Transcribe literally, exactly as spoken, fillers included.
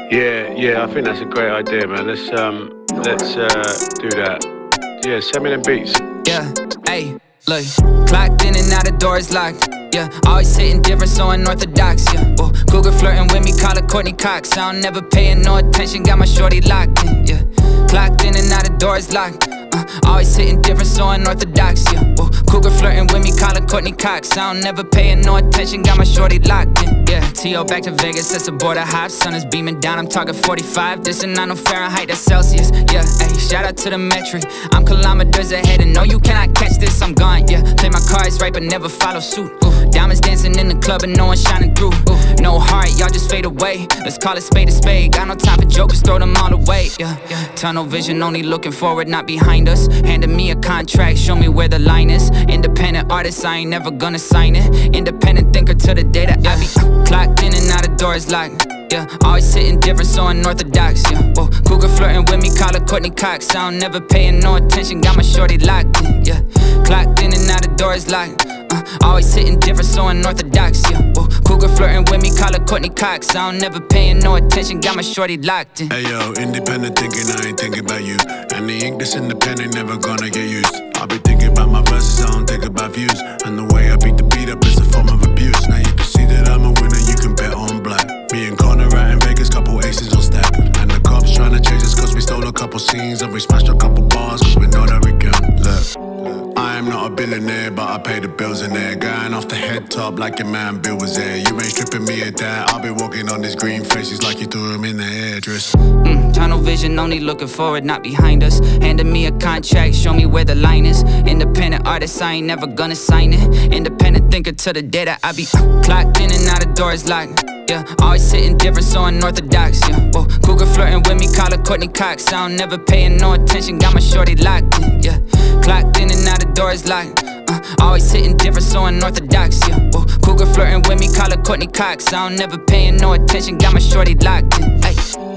Yeah, yeah, I think that's a great idea, man. Let's um, let's uh, do that. Yeah, send me them beats. Yeah, hey, look, clocked in and out the doors locked. Yeah, always hitting different, so unorthodox. Yeah, well, Cougar flirting with me, call her Courtney Cox. I don't never paying no attention, got my shorty locked in. Yeah, clocked in and out the doors locked. Uh, always hitting different, so unorthodox. Yeah, well, Cougar flirting with me, call her Courtney Cox. I don't never paying no attention, got my shorty locked in. Yeah, T O back to Vegas, that's a border hop. Sun is beaming down, I'm talking forty-five. This and not no Fahrenheit, that's Celsius. Yeah, ayy, shout out to the metric. I'm kilometers ahead and no, you cannot catch this, I'm gone. Yeah, play my cards right, but never follow suit. Ooh, diamonds dancing in the club and no one shining through. Ooh, no heart, y'all just fade away. Let's call it spade a spade. Got no time for jokers, throw them all away. Yeah, yeah. Tunnel vision, only looking forward, not behind us. Handed me a contract, show me where the line is. Independent artist, I ain't never gonna sign it. Independent thinker to the day that I be clocked in and out the doors locked. Yeah, always hitting different, so unorthodox. Yeah, whoa, Cougar flirting with me, call her Courtney Cox. I don't never paying no attention, got my shorty locked in. Yeah, clocked in and out the doors locked. Uh, always hitting different, so unorthodox. Yeah, whoa, Cougar flirting with me, call her Courtney Cox. I don't never paying no attention, got my shorty locked in. Hey yo, independent thinking, I ain't thinking about you. And the ink that's independent never gonna get used. I be thinking about my verses, I don't think about views. And the way I beat the beat up is a form of abuse. Now you can see that I'm a winner, you can bet on black. Me and Connor out in Vegas, couple aces on stack. And the cops trying to chase us cause we stole a couple scenes. And we smashed a couple bars cause we know that we can. Look, I am not a billionaire, but I pay the bills in there. Going off the head top like your man Bill was there. You ain't stripping me at that. I'll be walking on these green faces like you threw him in the hairdress. Mm, tunnel vision, only looking forward, not behind us. Handed me a contract, show me where the line is. Independent artist, I ain't never gonna sign it. Independent thinker to the day that I be uh, clocked in and out the doors locked. Yeah, always hitting different, so unorthodox. Yeah, whoa, Cougar flirting with me, call her Courtney Cox. I don't never paying no attention, got my shorty locked in. Yeah, clocked in and out the doors locked. Uh, always hitting different, so unorthodox. Yeah, whoa, Cougar flirting with me, call her Courtney Cox. I don't never paying no attention, got my shorty locked in. Ay.